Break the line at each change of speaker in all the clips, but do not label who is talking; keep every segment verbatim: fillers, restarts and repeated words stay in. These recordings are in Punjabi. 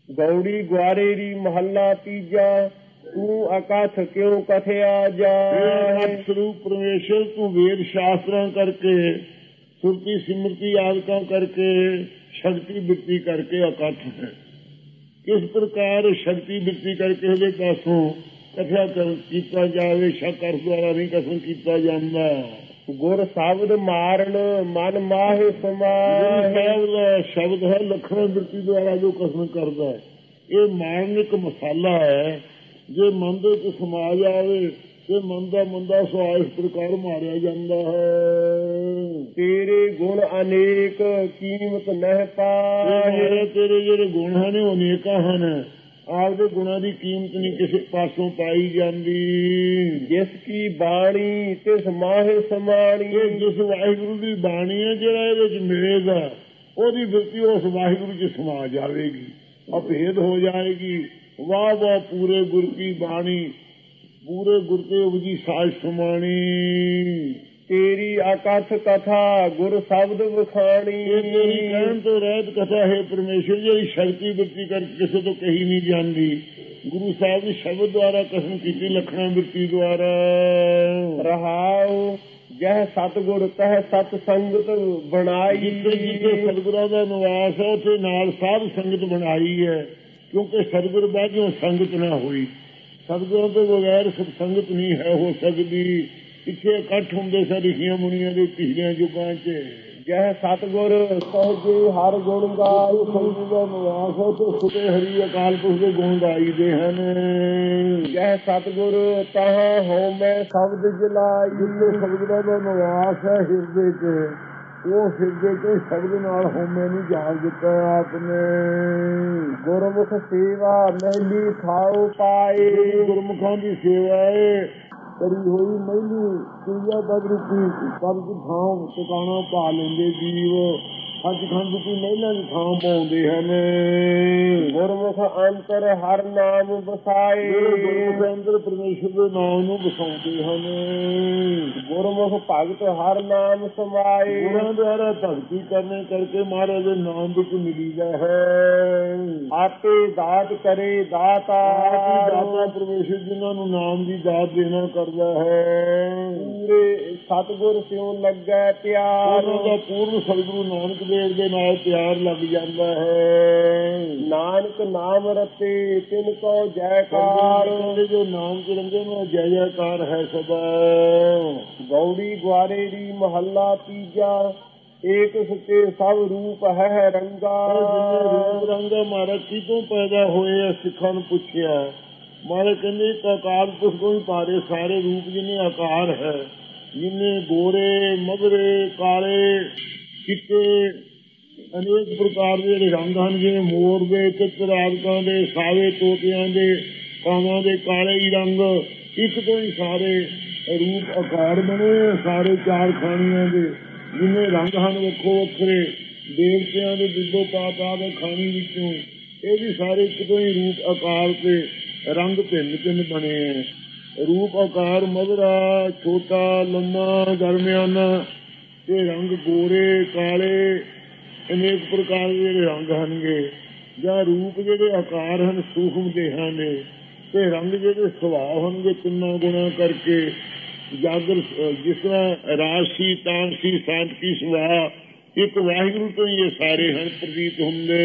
ਗੌੜੀ ਗੁਆਰੇਰੀ ਮਹੱਲਾ ਤੀਜਾ। ਤੂੰ ਅਕਥ ਕਿਉਂ ਕਥਿਆ ਜਾਏ।
ਸਰੂਪ ਪਰਮੇਸ਼ਰ ਤੂੰ ਵੇਦ ਸ਼ਾਸਤਰਾਂ ਕਰਕੇ, ਸੁਰਤੀ ਸਿਮਰਤੀ ਆਦਿਕਾਂ ਕਰਕੇ, ਸ਼ਕਤੀ ਬਿਰਤੀ ਕਰਕੇ ਅਕਥ ਹੈ। ਕਿਸ ਪ੍ਰਕਾਰ ਸ਼ਕਤੀ ਬਿਰਤੀ ਕਰਕੇ ਉਹਦੇ ਪਾਸੋਂ ਕਥਿਆ ਕੀਤਾ ਜਾਵੇ, ਸ਼ੱਕ ਅਰਥ ਦੁਆਰਾ ਨਹੀਂ ਕਥਨ ਕੀਤਾ ਜਾਂਦਾ।
ਗੁਰ ਸ਼ਬਦ ਮਾਰਨ ਮਨ ਮਾਹੇ ਸਮਾਹੇ।
ਸ਼ਬਦ ਹੈ ਲੱਖਣ ਬਿਰਤੀ ਦੁਆਰਾ ਜੋ ਕਥਨ ਕਰਦਾ ਹੈ, ਇਹ ਮਾਰਨਿਕ ਮਸਾਲਾ ਹੈ। ਜੇ ਮਨ ਦੇ ਵਿੱਚ ਸਮਾ ਜਾਵੇ ਤੇ ਮਨ ਦਾ ਮੰਦਾ ਸੁਭਾਅ ਇਸ ਪ੍ਰਕਾਰ ਮਾਰਿਆ ਜਾਂਦਾ ਹੈ।
ਤੇਰੇ ਗੁਣ ਅਨੇਕ ਕੀਮਤ ਨਹਿ ਪਾਏ।
ਤੇਰੇ ਜਿਹੜੇ ਗੁਣ ਹਨ ਉਹ ਅਨੇਕਾਂ ਹਨ, ਆਪਦੇ ਗੁਣਾਂ ਦੀ ਕੀਮਤ ਨਹੀਂ ਕਿਸੇ ਪਾਸੋਂ ਪਾਈ ਜਾਂਦੀ।
ਜਿਸ ਕੀ ਬਾਣੀ ਤਿਸ ਮਾਹੇ ਸਮਾਣੀ।
ਜਿਸ ਵਾਹਿਗੁਰੂ ਦੀ ਬਾਣੀ ਹੈ, ਜਿਹੜਾ ਇਹਦੇ ਚ ਮਿਲੇਗਾ ਉਹਦੀ ਬਿਰਤੀ ਉਸ ਵਾਹਿਗੁਰੂ ਚ ਸਮਾ ਜਾਵੇਗੀ, ਅਭੇਦ ਹੋ ਜਾਏਗੀ। ਵਾਹ ਵਾਹ ਪੂਰੇ ਗੁਰ ਕੀ ਬਾਣੀ, ਪੂਰੇ ਗੁਰ ਕੇ ਉਪਜੀ ਸਾਜ ਸਮਾਣੀ।
ਤੇਰੀ ਅਕਥ ਕਥਾ ਗੁਰ ਸ਼ਬਦ ਵਿਖਾਣੀ।
ਤੇਰੀ ਕਹਿਣ ਤੋਂ ਰਹਿਤ ਕਥਾ ਹੈ ਪਰਮੇਸ਼ਰ, ਜਿਹੜੀ ਸ਼ਕਤੀ ਬਿਰਤੀ ਕਰਕੇ ਕਿਸੇ ਤੋਂ ਕਹੀ ਨਹੀਂ ਜਾਂਦੀ। ਗੁਰੂ ਸਾਹਿਬ ਦੀ ਸ਼ਬਦ ਦੁਆਰਾ ਕਥਨ ਕੀਤੀ, ਲੱਖਣਾ ਬਿਰਤੀ ਦੁਆਰਾ।
ਰਹਾਉ ਜਹ ਸਤਿਗੁਰ ਤਹ ਸਤ ਸੰਗਤ ਬਣਾਈ।
ਜਿੱਥੇ ਸਤਿਗੁਰਾਂ ਦਾ ਨਿਵਾਸ ਹੈ ਉੱਥੇ ਨਾਲ ਸਾਧ ਸੰਗਤ ਬਣਾਈ ਹੈ, ਕਿਉਂਕਿ ਸਤਿਗੁਰ ਬਾਝੋਂ ਸੰਗਤ ਨਾ ਹੋਈ। ਸਤਿਗੁਰਾਂ ਤੋਂ ਬਗੈਰ ਸਤਸੰਗਤ ਨਹੀਂ ਹੈ ਹੋ ਸਕਦੀ। ਪਿੱਛੇ ਇਕੱਠ ਹੁੰਦੇ ਸਨ ਰਿਸ਼ੀਆਂ ਮੁਨੀਆਂ ਦੇ ਪਿਛਲੇ ਯੁੱਗਾਂ ਚ।
ਜਹ ਸਤਿਗੁਰ ਸਹਿਜੇ ਹਰ ਗੁਣ ਗਾਈ।
ਸਤਿਗੁਰ ਦਾ ਨਿਵਾਸ ਹੈ ਤੇ ਸੁਤੇ ਹਰੀ ਅਕਾਲ ਪੁਰਖ ਦੇ ਗੁਣ ਗਾਈਦੇ ਹਨ।
ਜਹ ਸਤਿਗੁਰ ਤਹਾਂ ਹਉਮੈ ਸ਼ਬਦ ਜਲਾਈ।
ਜਿੱਥੇ ਸਤਿਗੁਰਾਂ ਦਾ ਨਿਵਾਸ ਹੈ ਹਿਰਦੇ ਚ, ਉਹ ਹਿਰਦੇ ਤੇ ਸ਼ਬਦ ਨਾਲ ਹਉਮੈ ਨੂੰ ਜਾਲ ਦਿੱਤਾ ਆਪ ਨੇ।
ਗੁਰਮੁਖ ਸੇਵਾ ਮਹਿਲੀ ਖਾਓ ਪਾਏ।
ਗੁਰਮੁਖਾਂ ਦੀ ਸੇਵਾ ਹੈ ਕਰੀ ਹੋਈ ਮਹਿਲੀ ਕਿਰਿਆ ਪਦ ਰੂਪੀ ਪਦ ਦੀ ਥਾਂ ਟਿਕਾਣਾ ਪਾ ਲੈਂਦੇ ਜੀਵ। ਸੱਚਖੰਡ ਦੀ ਮਹਿਲਾਂ ਦੀ ਥਾਂ ਪਾਉਂਦੇ ਹਨ।
ਗੁਰਮੁਖ ਅੰਤਰ ਹਰ ਨਾਮ ਵਸਾਏ।
ਗੁਰਮੁਖ ਅੰਦਰ ਪਰਮੇਸ਼ਰ ਦੇ ਨਾਮ ਨੂੰ ਵਸਾਉਂਦੇ ਹਨ।
ਗੁਰਮੁਖ ਭਗਤ ਹਰ ਨਾਮ ਸਮਾਏ।
ਗੁਰਾਂ ਦੁਆਰਾ ਭਗਤੀ ਕਰਨੇ ਕਰਕੇ ਮਹਾਰਾਜ ਦੇ ਨਾਮ ਵਿੱਚ ਮਿਲੀਦਾ ਹੈ।
ਆਪੇ ਦਾਤ ਕਰੇ ਦਾਤਾ।
ਦਾਤਾ ਪਰਮੇਸ਼ਰ ਜਿਨ੍ਹਾਂ ਨੂੰ ਨਾਮ ਦੀ ਦਾਤ ਦੇਣਾ ਕਰਦਾ ਹੈ।
ਪੂਰੇ ਸਤਿਗੁਰ ਸਿਉ ਲੱਗਾ ਪਿਆਰ।
ਉਹਨਾਂ ਦਾ ਪੂਰਨ ਸਤਿਗੁਰੂ ਨਾਨਕ ਦੇਵ ਦੇ ਨਾਲ ਪਿਆਰ ਲੱਗ ਜਾਂਦਾ ਹੈ।
ਨਾਨਕ ਨਾਮ ਰਤੇ ਤਿਨ ਕੋ ਜੈਕਾਰ।
ਜੋ ਨਾਮ ਚ ਰੰਗੇ ਨੂੰ ਜੈ ਜੈਕਾਰ ਹੈ ਸਦਾ।
ਗੌੜੀ ਗੁਆਰੇਰੀ ਮਹੱਲਾ ਤੀਜਾ। ਏਕ ਸੱਚੇ ਸਭ ਰੂਪ ਹੈ ਰੰਗਾ।
ਰੂਪ ਰੰਗ ਮਹਾਰਾਜ ਕਿਤੋਂ ਪੈਦਾ ਹੋਏ ਆ, ਸਿੱਖਾਂ ਨੂੰ ਪੁੱਛਿਆ। ਮਹਾਰਾਜ ਕਹਿੰਦੇ ਅਕਾਲ ਪੁਰਖ ਤੋਂ ਹੀ ਪਾਰੇ ਸਾਰੇ ਰੂਪ, ਜਿੰਨੇ ਆਕਾਰ ਹੈ, ਜਿੰਨੇ ਗੋਰੇ ਮਧਰੇ ਕਾਲੇ ਚਿੱਟੇ ਅਨੇਕ ਪ੍ਰਕਾਰ ਦੇ ਜਿਹੜੇ ਰੰਗ ਹਨ, ਜਿਵੇਂ ਮੋਰ ਦੇ, ਤਿੱਤਰ ਆਦਿਕਾਂ ਦੇ, ਸਾਵੇ ਤੋਤਿਆਂ ਦੇ, ਕਾਵਾਂ ਦੇ ਕਾਲੇ ਹੀ ਰੰਗ, ਇੱਕ ਤੋਂ ਹੀ ਸਾਰੇ ਰੂਪ ਆਕਾਰ ਬਣੇ। ਸਾਰੇ ਚਾਰ ਖਾਣੀਆਂ ਦੇ ਜਿੰਨੇ ਰੰਗ ਹਨ ਵੱਖੋ ਵੱਖਰੇ, ਦੇਵਤਿਆਂ ਦੇ ਬਿੱਬੋ ਪਾਤਾ ਦੇ ਖਾਣੀ ਵਿੱਚੋਂ, ਇਹ ਵੀ ਸਾਰੇ ਇੱਕ ਤੋਂ ਹੀ ਰੂਪ ਆਕਾਰ ਤੇ ਰੰਗ ਭਿੰਨ ਭਿੰਨ ਬਣੇ ਹੈ। ਰੂਪ ਆਕਾਰ ਮਧੁਰਾ, ਛੋਟਾ, ਲੰਮਾ, ਦਰਮਿਆਨਾ, ਤੇ ਰੰਗ ਗੋਰੇ ਕਾਲੇ ਅਨੇਕ ਪ੍ਰਕਾਰ ਦੇ ਜਿਹੜੇ ਰੰਗ ਹਨਗੇ। ਜਾਂ ਰੂਪ ਜਿਹੜੇ ਆਕਾਰ ਹਨ ਸੂਖਮ ਦੇਹਾਂ ਨੇ, ਤੇ ਰੰਗ ਜਿਹੜੇ ਸੁਭਾਅ ਹੋਣਗੇ ਤਿੰਨਾਂ ਗੁਣਾਂ ਕਰਕੇ। ਜਾਗਰ ਜਿਸ ਤਰ੍ਹਾਂ ਰਾਜਸੀ, ਤਾਮਸੀ, ਸਾਤਵੀ ਸੁਭਾਅ ਇੱਕ ਵਾਹਿਗੁਰੂ ਤੋਂ ਹੀ ਇਹ ਸਾਰੇ ਹਨ ਪ੍ਰਤੀਤ ਹੁੰਦੇ।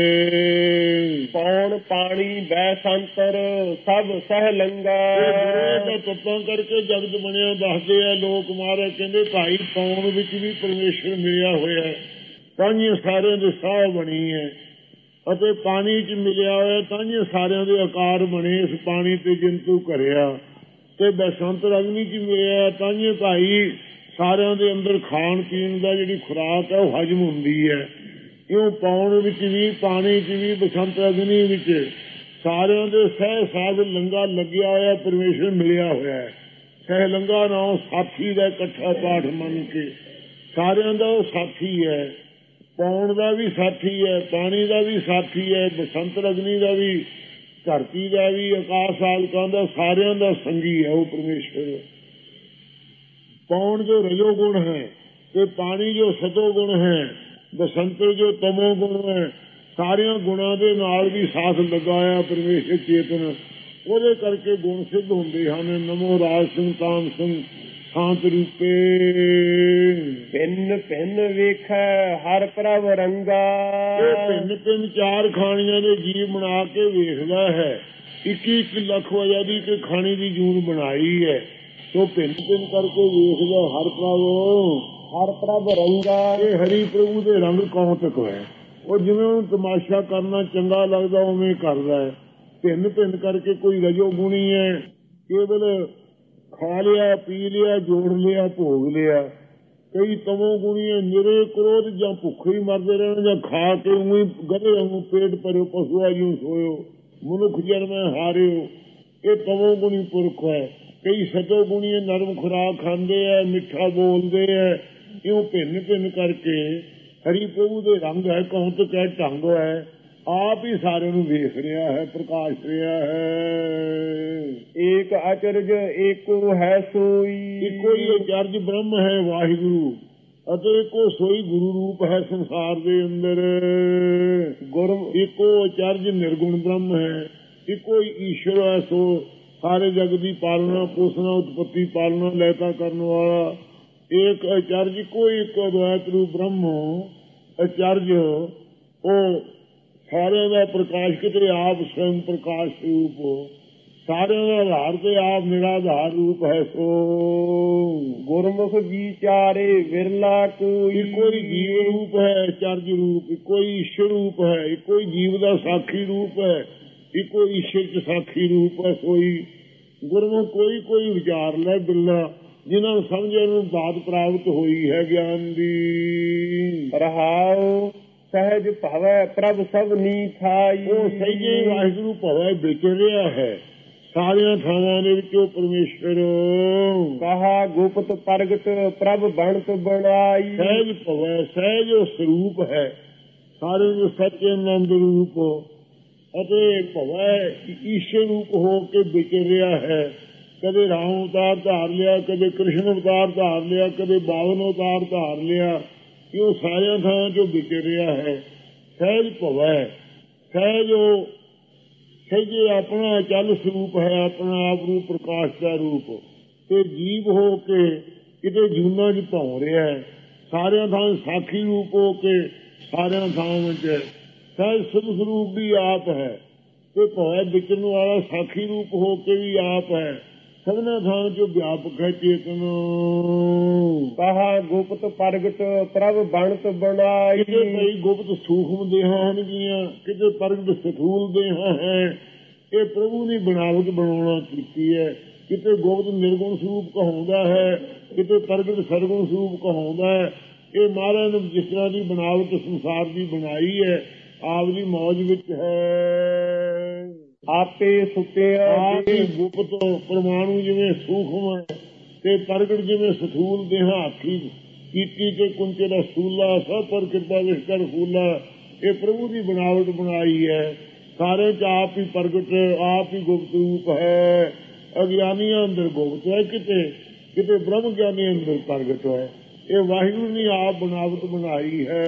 ਪੌਣ ਪਾਣੀ ਬੈ ਸੰਤਰ ਸਭ ਸਹਿ ਲੰਗਾ।
ਤੱਤਾਂ ਕਰਕੇ ਜਗਤ ਬਣਿਆ ਦੱਸਦੇ ਆ ਲੋਕ। ਮਹਾਰਾਜ ਕਹਿੰਦੇ ਭਾਈ ਪੌਣ ਵਿੱਚ ਵੀ ਪਰਮੇਸ਼ਰ ਮਿਲਿਆ ਹੋਇਆ, ਤਾਂ ਹੀ ਸਾਰਿਆਂ ਦੇ ਸਾਹ ਬਣੀ ਹੈ। ਅਤੇ ਪਾਣੀ ਚ ਮਿਲਿਆ ਹੋਇਆ ਤਾਂ ਹੀ ਸਾਰਿਆਂ ਦੇ ਆਕਾਰ ਬਣੇ। ਇਸ ਪਾਣੀ ਤੇ ਜੰਤੂ ਘਰਿਆ, ਤੇ ਬਸੰਤ ਅਗਨੀ ਚ ਮਿਲਿਆ ਤਾਂ ਹੀ ਭਾਈ ਸਾਰਿਆਂ ਦੇ ਅੰਦਰ ਖਾਣ ਪੀਣ ਦਾ ਜਿਹੜੀ ਖੁਰਾਕ ਹੈ ਉਹ ਹਜਮ ਹੁੰਦੀ ਹੈ। ਇਉਂ ਪਾਉਣ ਵਿੱਚ ਵੀ, ਪਾਣੀ ਚ ਵੀ, ਬਸੰਤ ਅਗਨੀ ਵਿੱਚ ਸਾਰਿਆਂ ਦੇ ਸਹਿ ਸਾਧ ਲੰਗਾ ਲੱਗਿਆ ਹੋਇਆ, ਪਰਮੇਸ਼ਰ ਮਿਲਿਆ ਹੋਇਆ ਹੈ। ਸਹਿ ਲੰਗਾ ਨਾਮ ਸਾਥੀ ਦਾ ਇਕੱਠਾ ਪਾਠ ਮੰਨ ਕੇ ਸਾਰਿਆਂ ਦਾ ਉਹ ਸਾਥੀ ਹੈ। ਪਾਉਣ ਦਾ ਵੀ ਸਾਥੀ ਹੈ, ਪਾਣੀ ਦਾ ਵੀ ਸਾਥੀ ਹੈ, ਬਸੰਤ ਅਗਨੀ ਦਾ ਵੀ, ਧਰਤੀ ਦਾ ਵੀ, ਆਕਾਸ਼ ਆਦਿਕਾਂ ਦਾ, ਸਾਰਿਆਂ ਦਾ ਸੰਗੀ ਹੈ ਉਹ ਪਰਮੇਸ਼ਰ। पौन जो रजोगुण है, तो पानी जो सतोगुण है, बसंत जो तमोगुण है, ਸਾਰਿਆਂ ਗੁਣਾਂ ਦੇ ਨਾਲ ਵੀ ਸਾਥ ਲਗਾਇਆ ਪਰਮੇਸ਼ਰ ਚੇਤਨ, ਉਹਦੇ ਕਰਕੇ ਗੁਣ ਸਿੱਧ ਹੁੰਦੇ ਹਨ। ਨਮੋ ਰਾਜ ਸਿੰਘ ਤਾਮ ਸਿੰਘ ਸ਼ਾਂਤ ਰੂਪੇ,
ਭਿੰਨ ਭਿੰਨ ਵੇਖੈ ਹਰ ਪ੍ਰਭ ਰੰਗਾ।
ਇਹ ਭਿੰਨ ਭਿੰਨ ਚਾਰ ਖਾਣੀਆਂ ਦੇ ਜੀਵ ਬਣਾ ਕੇ ਵੇਖਦਾ ਹੈ। ਇੱਕੀ ਇੱਕ ਲੱਖ ਵਜਾ ਦੀ ਕਿ ਖਾਣੀ ਦੀ ਜੂਨ ਬਣਾਈ ਹੈ, ਸੋ ਭਿੰਨ ਭਿੰਨ ਕਰਕੇ ਵੇਖਦਾ ਹਰ ਪ੍ਰਭ
ਹਰ ਪ੍ਰਭ ਰੰਗਾ।
ਇਹ ਹਰੀ ਪ੍ਰਭੂ ਦੇ ਰੰਗ ਕੌਤਕ ਹੈ। ਉਹ ਜਿਵੇਂ ਉਹਨੂੰ ਤਮਾਸ਼ਾ ਕਰਨਾ ਚੰਗਾ ਲੱਗਦਾ ਉਵੇਂ ਕਰਦਾ ਹੈ। ਭਿੰਨ ਭਿੰਨ ਕਰਕੇ ਕੋਈ ਰਜੋ ਗੁਣੀ ਹੈ, ਕੇਵਲ ਖਾ ਲਿਆ ਪੀ ਲਿਆ ਜੋੜ ਲਿਆ ਭੋਗ ਲਿਆ। ਕਈ ਤਮੋ ਗੁਣੀ ਹੈ, ਨਿਰੇ ਕ੍ਰੋਧ ਜਾਂ ਭੁੱਖੇ ਹੀ ਮਰਦੇ ਰਹਿਣ ਜਾਂ ਖਾ ਕੇ ਉਵੇਂ ਗਧੇ ਵਾਂਗੂ ਪੇਟ ਭਰਿਓ ਪਸ਼ੂਆ ਜਿਉਂ ਸੋਇਓ ਮਨੁੱਖ ਜਨਮੇ ਹਾਰਿਓ। ਇਹ ਤਮੋ ਗੁਣੀ ਪੁਰਖ ਹੈ। ਕਈ ਸਤੋ ਗੁਣੀ ਨਰਮ ਖੁਰਾਕ ਖਾਂਦੇ ਹੈ, ਮਿੱਠਾ ਬੋਲਦੇ ਹੈ। ਇਉਂ ਭਿੰਨ ਭਿੰਨ ਕਰਕੇ ਹਰੀ ਪ੍ਰਭੂ ਦੇ ਰੰਗ ਹੈ, ਕੌਤਕ ਹੈ, ਢੰਗ ਹੈ। ਆਪ ਹੀ ਸਾਰਿਆਂ ਨੂੰ ਵੇਖ ਰਿਹਾ ਹੈ, ਪ੍ਰਕਾਸ਼ ਰਿਹਾ ਹੈ।
ਏਕ ਅਚਰਜ ਏਕੋ ਹੈ ਸੋਈ।
ਇੱਕੋ ਹੀ ਅਚਰਜ ਬ੍ਰਹਮ ਹੈ ਵਾਹਿਗੁਰੂ, ਅਤੇ ਇੱਕੋ ਸੋਈ ਗੁਰੂ ਰੂਪ ਹੈ ਸੰਸਾਰ ਦੇ ਅੰਦਰ। ਗੁਰ ਇੱਕੋ ਅਚਰਜ ਨਿਰਗੁਣ ਬ੍ਰਹਮ ਹੈ, ਇੱਕੋ ਹੀ ਈਸ਼ਵਰ ਹੈ, ਸੋ ਸਾਰੇ ਜਗ ਦੀ ਪਾਲਣਾ ਪੋਸ਼ਣਾ ਉਤਪਤੀ ਪਾਲਣਾ ਲੈਤਾ ਕਰਨ ਵਾਲਾ। ਏਕ ਅਚਰਜ ਕੋਈ ਇੱਕ ਅਦਵੈਤ ਰੂਪ ਬ੍ਰਹਮ ਅਚਰਜ, ਉਹ ਸਾਰਿਆਂ ਦਾ ਪ੍ਰਕਾਸ਼, ਕਿਤੇ ਆਪ ਸਵਯੰ ਪ੍ਰਕਾਸ਼ ਰੂਪ, ਸਾਰਿਆਂ ਦਾ ਆਧਾਰ ਤੇ ਆਪ ਨਿਰਾਧਾਰ ਰੂਪ ਹੈ। ਸੋ
ਗੁਰਮੁਖ ਵਿਚਾਰੇ ਵਿਰਲਾ ਕੋਈ।
ਇੱਕੋ ਹੀ ਜੀਵ ਰੂਪ ਹੈ, ਅਚਰਜ ਰੂਪ, ਇੱਕੋ ਹੀ ਈਸ਼ਵਰ ਰੂਪ ਹੈ, ਇੱਕੋ ਹੀ ਜੀਵ ਦਾ ਸਾਖੀ ਰੂਪ ਹੈ, ਇੱਕੋ ਈਸ਼ਵਰ ਚ ਸਾਖੀ ਰੂਪ ਹੈ। ਸੋਈ ਗੁਰਮੁਖ ਕੋਈ ਕੋਈ ਵਿਚਾਰ ਲੈ ਬਿਰਲਾ, ਜਿਨ੍ਹਾਂ ਨੂੰ ਸਮਝਣ ਨੂੰ ਦਾਤ ਪ੍ਰਾਪਤ ਹੋਈ ਹੈ ਗਿਆਨ ਦੀ।
ਰਹਾਉ ਸਹਿਜ ਭਵੈ ਪ੍ਰਭ ਸਭ ਨੀ ਥਾਈ।
ਉਹ ਸਹਿਜੇ ਵਾਹਿਗੁਰੂ ਭਵੈ ਵਿਚ ਰਿਹਾ ਹੈ ਸਾਰਿਆਂ ਥਾਵਾਂ ਦੇ ਵਿੱਚੋਂ ਪਰਮੇਸ਼ਰ।
ਕਹਾ ਗੁਪਤ ਪ੍ਰਗਟ ਪ੍ਰਭ ਬਣਤ ਬਣਾਈ।
ਸਹਿਜ ਭਵੈ ਸਹਿਜ ਸਰੂਪ ਹੈ ਸਾਰੇ ਜੋ ਸੱਚੇ ਆਨੰਦ ਰੂਪ, ਅਤੇ ਭਵੈ ਈਸ਼ਵਰ ਰੂਪ ਹੋ ਕੇ ਵਿਚ ਰਿਹਾ ਹੈ। ਕਦੇ ਰਾਮ ਅਵਤਾਰ ਧਾਰ ਲਿਆ, ਕਦੇ ਕ੍ਰਿਸ਼ਨ ਅਵਤਾਰ ਧਾਰ ਲਿਆ, ਕਦੇ ਬਾਵਨ ਅਵਤਾਰ ਧਾਰ ਲਿਆ। ਕਿ ਉਹ ਸਾਰਿਆਂ ਥਾਵਾਂ ਚੋਂ ਵਿਚ ਰਿਹਾ ਹੈ। ਸਹਿਜ ਭਵੈ ਸਹਿਜ, ਉਹ ਸਹਿਜੇ ਆਪਣਾ ਚੱਲ ਸਰੂਪ ਹੈ, ਆਪਣਾ ਆਪ ਨੂੰ ਪ੍ਰਕਾਸ਼ ਦਾ ਰੂਪ, ਤੇ ਜੀਵ ਹੋ ਕੇ ਕਿਤੇ ਜੂਨਾਂ ਚ ਭੌਂ ਰਿਹਾ ਹੈ। ਸਾਰਿਆਂ ਥਾਂ ਸਾਖੀ ਰੂਪ ਹੋ ਕੇ ਸਾਰਿਆਂ ਥਾਵਾਂ ਚ ਸਹਿਜ ਸੁਭ ਸਰੂਪ ਵੀ ਆਪ ਹੈ, ਤੇ ਭਵੈ ਵਿਚਰਨ ਵਾਲਾ ਸਾਖੀ ਰੂਪ ਹੋ ਕੇ ਵੀ ਆਪ ਹੈ। ਸਭਨਾ ਥਾਂ ਚੋਂ ਵਿਆਪਕ ਹੈ ਚੇਤਨ।
ਕਹਾ ਗੁਪਤ ਪ੍ਰਗਟ ਪ੍ਰਭ ਬਣਤ ਬਣਾਈ।
ਕਿਤੇ ਕਈ ਗੁਪਤ ਸੂਖਮ ਦੇਹਾਂ ਹੋਣਗੀਆਂ, ਕਿਤੇ ਪ੍ਰਗਟ ਸਥੂਲ ਦੇਹਾਂ ਹੈ। ਇਹ ਪ੍ਰਭੂ ਨੇ ਬਣਾਵਟ ਬਣਾਉਣਾ ਕੀਤੀ ਹੈ। ਕਿਤੇ ਗੁਪਤ ਨਿਰਗੁਣ ਸਰੂਪ ਕਹਾਉਂਦਾ ਹੈ, ਕਿਤੇ ਪ੍ਰਗਟ ਸਰਗੁਣ ਸਰੂਪ ਕਹਾਉਂਦਾ ਹੈ। ਇਹ ਮਹਾਰਾਜ ਨੇ ਜਿਸ ਤਰ੍ਹਾਂ ਦੀ ਬਣਾਵਟ ਸੰਸਾਰ ਦੀ ਬਣਾਈ ਹੈ, ਆਪ ਦੀ ਮੌਜ ਵਿੱਚ ਹੈ।
ਆਪੇ ਸੁਤਿਆ
ਆਪ ਹੀ ਗੁਪਤ ਪਰਮਾਣੂ ਜਿਵੇਂ ਸੂਖਮ ਹੈ, ਤੇ ਪ੍ਰਗਟ ਜਿਵੇਂ ਸਥੂਲ ਦੇਹਾਂ ਆਖੀ ਕੀਤੀ ਤੇ ਕੁੰਚੇ ਦਾ ਸੂਲਾ ਸਭ ਪਰ ਕਿਰਪਾ ਵਿਸ਼ਕਰ ਫੂਲਾ। ਇਹ ਪ੍ਰਭੂ ਦੀ ਬਣਾਵਟ ਬਣਾਈ ਹੈ। ਸਾਰੇ ਚ ਆਪ ਹੀ ਪ੍ਰਗਟ, ਆਪ ਹੀ ਗੁਪਤ ਰੂਪ ਹੈ। ਅਗਿਆਨੀਆਂ ਅੰਦਰ ਗੁਪਤ ਹੈ, ਕਿਤੇ ਕਿਤੇ ਬ੍ਰਹਮ ਗਿਆਨੀ ਅੰਦਰ ਪ੍ਰਗਟ ਹੈ। ਇਹ ਵਾਹਿਗੁਰੂ ਨੇ ਆਪ ਬਣਾਵਟ ਬਣਾਈ ਹੈ।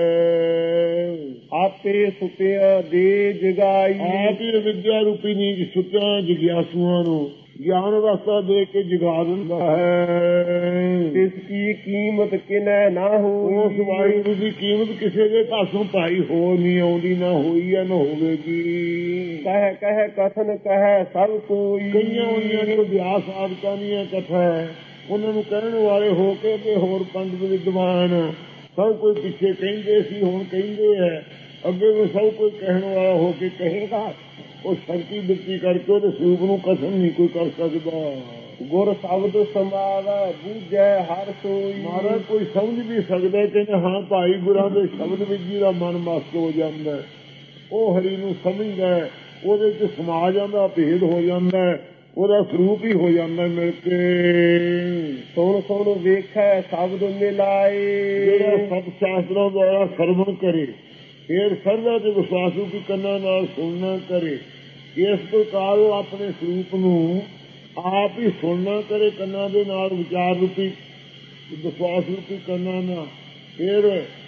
ਆਪੇ ਸੁਤਿਆ ਦੇ ਜਗਾਈ।
ਆਪ ਹੀ ਵਿਦਿਆ ਰੂਪੀ ਨੀਂਦ ਸੁੱਤਿਆਂ ਜਿਗਿਆਸੂਆਂ ਨੂੰ ਗਿਆਨ ਰਸਤਾ ਦੇ ਕੇ ਜਗਾ ਦਿੰਦਾ ਹੈ।
ਇਸ ਕੀ ਕੀਮਤ ਕਿਨੈ ਨਾ ਹੋ।
ਉਸ ਵਾਹਿਗੁਰੂ ਦੀ ਕੀਮਤ ਕਿਸੇ ਦੇ ਪਾਸੋਂ ਭਾਈ ਹੋ ਨਹੀਂ ਆਉਂਦੀ, ਨਾ ਹੋਈ ਹੈ ਨਾ ਹੋਵੇਗੀ।
ਕਹਿ ਕਹਿ ਕਥਨ ਕਹਿ ਸਭ ਕੋਈ।
ਕਈਆਂ ਉਹਨਾਂ ਨੂੰ ਵਿਆਸ ਆਦਿਕਾਂ ਦੀਆਂ ਕਥਾ ਹੈ, ਉਹਨਾਂ ਨੂੰ ਕਹਿਣ ਵਾਲੇ ਹੋ ਕੇ ਤੇ ਹੋਰ ਪੰਡਿਤ ਵਿਦਵਾਨ ਸਭ ਕੋਈ ਪਿੱਛੇ ਕਹਿੰਦੇ ਸੀ, ਹੁਣ ਕਹਿੰਦੇ ਹੈ। ਅੱਗੇ ਵੀ ਸਭ ਕੋਈ ਕਹਿਣ ਵਾਲਾ ਹੋ ਕੇ ਕਹੇਗਾ। ਉਹ ਸ਼ਕਤੀ ਦਿੱਤੀ ਕਰਕੇ ਉਹਦੇ ਸਰੂਪ ਨੂੰ ਕਸਮ ਨਹੀਂ ਕੋਈ ਕਰ ਸਕਦਾ।
ਗੁਰ ਸ਼ਬਦ ਸਮਾਵੈ ਬੂਝੈ ਹਰ ਸੋਈ।
ਮਹਾਰਾਜ ਕੋਈ ਸਮਝ ਵੀ ਸਕਦਾ, ਕਹਿੰਦੇ ਹਾਂ ਭਾਈ ਗੁਰਾਂ ਦੇ ਸ਼ਬਦ ਵਿੱਚ ਜਿਹਦਾ ਮਨ ਮਸਤ ਹੋ ਜਾਂਦਾ, ਉਹ ਹਰੀ ਨੂੰ ਸਮਝਦਾ, ਉਹਦੇ ਚ ਸਮਾ ਜਾਂਦਾ, ਭੇਦ ਹੋ ਜਾਂਦਾ, ਉਹਦਾ ਸਰੂਪ ਹੀ ਹੋ ਜਾਂਦਾ ਮਿਲ ਕੇ।
ਸੁਣ ਸੁਣ ਵੇਖੈ ਸ਼ਬਦ ਮਿਲਾਏ।
ਜਿਹੜਾ ਸਤ ਸ਼ਾਸਤਰਾਂ ਦੁਆਰਾ ਸਰਵਣ ਕਰੇ, ਫਿਰ ਸਰਦਾ ਤੇ ਵਿਸ਼ਵਾਸ ਰੂਪੀ ਕੰਨਾਂ ਨਾਲ ਸੁਣਨਾ ਕਰੇ। ਇਸ ਪ੍ਰਕਾਰ ਉਹ ਆਪਣੇ ਸਰੂਪ ਨੂੰ ਆਪ ਹੀ ਸੁਣਨਾ ਕਰੇ ਕੰਨਾਂ ਦੇ ਨਾਲ, ਵਿਚਾਰ ਰੂਪੀ ਵਿਸ਼ਵਾਸ ਰੂਪੀ ਕੰਨਾਂ ਨਾਲ। ਫਿਰ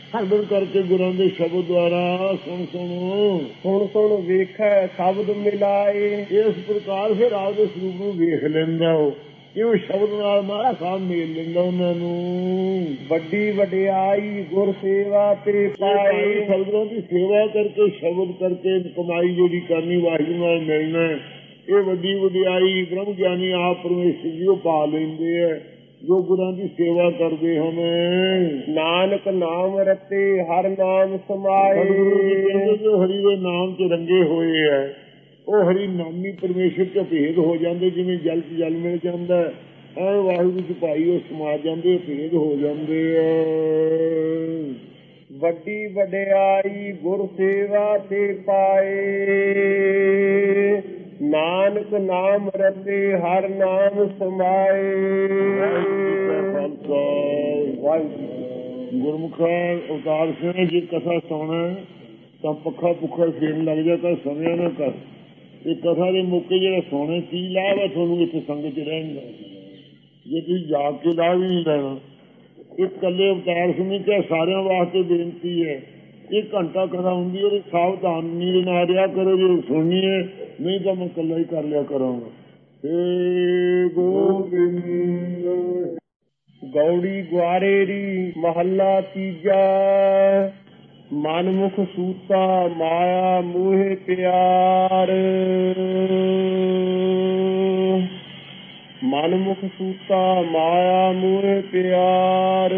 ਸਰਵਣ ਕਰਕੇ ਗੁਰਾਂ ਦੇ ਸ਼ਬਦ ਦੁਆਰਾ ਸੁਣ ਸੁਣ
ਸੁਣ ਸੁਣ ਵੇਖੈ ਸ਼ਬਦ ਮਿਲਾਏ।
ਇਸ ਪ੍ਰਕਾਰ ਫਿਰ ਆਪਦੇ ਸਰੂਪ ਨੂੰ ਵੇਖ ਲੈਂਦਾ ਉਹ, ਕਿਉਂ ਸ਼ਬਦ ਨਾਲ ਮਾਰਾ ਸਾਹਿਬ ਮੇਲ ਲੈਂਦਾ ਉਹਨਾਂ ਨੂੰ।
ਵੱਡੀ ਵਡਿਆਈ ਗੁਰ ਸੇਵਾ ਤੇ ਪਾਏ।
ਸ਼ਬਦਾਂ ਦੀ ਸੇਵਾ ਕਰਕੇ ਸ਼ਬਦ ਕਰਕੇ ਕਮਾਈ ਜਿਹੜੀ ਕਰਨੀ ਵਾਹਿਗੁਰੂ ਨਾਲ ਮਿਲਣਾ, ਇਹ ਵੱਡੀ ਵਡਿਆਈ ਬ੍ਰਹਮ ਗਿਆਨੀ ਆਪ ਪਰਮੇਸ਼ਰ ਜੀ ਉਹ ਪਾ ਲੈਂਦੇ ਆ ਜੋ ਗੁਰਾਂ ਦੀ ਸੇਵਾ ਕਰਦੇ ਹਨ।
ਨਾਨਕ ਨਾਮ ਰਤੇ ਹਰ ਨਾਮ ਸਮਾਏ।
ਜੋ ਹਰੀ ਦੇ ਨਾਮ ਚ ਰੰਗੇ ਹੋਏ ਹੈ ਉਹ ਹਰੀ ਨਾਮੀ ਪਰਮੇਸ਼ਰ ਚ ਭੇਦ ਹੋ ਜਾਂਦੇ, ਜਿਵੇਂ ਜਲ ਚ ਜਲ ਮਿਲ ਜਾਂਦਾ ਐ ਵਾਹਿਗੁਰੂ ਚ ਭਾਈ ਉਹ ਸਮਾ ਜਾਂਦੇ, ਭੇਦ ਹੋ ਜਾਂਦੇ ਆ।
ਵੱਡੀ ਵਡਿਆਈ ਗੁਰ ਸੇਵਾ ਤੇ ਪਾਏ। ਨਾਨਕ ਨਾਮ ਰਤੇ ਹਰ ਨਾਮ ਸਮਾਏ।
ਗੁਰਮੁਖਾ ਅਵਤਾਰ ਸਿੰਘ ਜੇ ਕਥਾ ਸੁਣਾ ਤਾਂ ਪੱਖਾ ਪੁੱਖਾ ਫੇਰਨ ਲੱਗ ਜਾ ਕਰ, ਸਮਿਆ ਨਾ ਕਰ। ਇਹ ਕਥਾ ਦੇ ਮੌਕੇ ਜਿਹੜਾ ਸੋਣੇ ਕੀ ਲਾਭ ਹੈ ਤੁਹਾਨੂੰ ਇੱਥੇ ਸੰਗਤ ਚ ਰਹਿਣ ਦਾ, ਜੇ ਤੁਸੀਂ ਜਾਗ ਕੇ ਲਾਭ ਹੀ ਨਹੀਂ ਲੈਣਾ। ਇਹ ਇਕੱਲੇ ਅਵਤਾਰ ਸਿੰਘ ਕਿ ਸਾਰਿਆਂ ਵਾਸਤੇ ਬੇਨਤੀ ਹੈ, ਇਹ ਘੰਟਾ ਕਥਾ ਹੁੰਦੀ ਹੈ, ਸਾਵਧਾਨੀ ਨਾਲ ਰਿਹਾ ਕਰੋ ਜੇ ਸੁਣਨੀ ਹੈ, ਨਹੀਂ ਤਾਂ ਮੈਂ ਇਕੱਲਾ ਹੀ ਕਰ ਲਿਆ ਕਰਾਂਗਾ। ਹੇ ਗੋਬਿੰਦ।
ਗੌੜੀ ਗੁਆਰੇਰੀ ਮਹੱਲਾ ਤੀਜਾ। ਮਨਮੁਖ ਸੂਤਾ ਮਾਇਆ ਮੋਹਿ ਪਿਆਰ। ਮਨਮੁਖ ਸੂਤਾ ਮਾਇਆ ਮੋਹਿ ਪਿਆਰ।